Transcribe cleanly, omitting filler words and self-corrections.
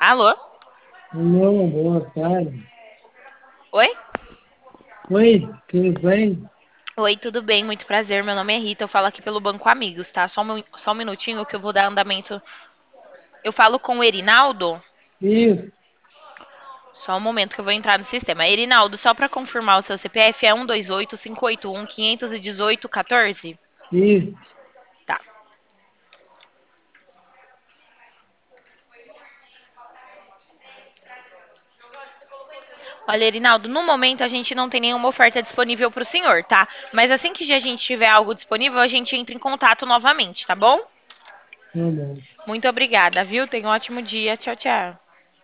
Alô? Não, boa tarde. Oi? Oi, tudo bem? Oi, tudo bem? Muito prazer. Meu nome é Rita. Eu falo aqui pelo Banco Amigos, tá? Só um minutinho que eu vou dar andamento. Eu falo com o Erinaldo? Isso, Só um momento que eu vou entrar no sistema. Erinaldo, só para confirmar o seu CPF é 128-581-518-14? isso, Tá. Olha, Erinaldo, no momento a gente não tem nenhuma oferta disponível para o senhor, tá? Mas assim que a gente tiver algo disponível, a gente entra em contato novamente, tá bom? tá bom. Muito obrigada, viu? Tenha um ótimo dia. Tchau, tchau.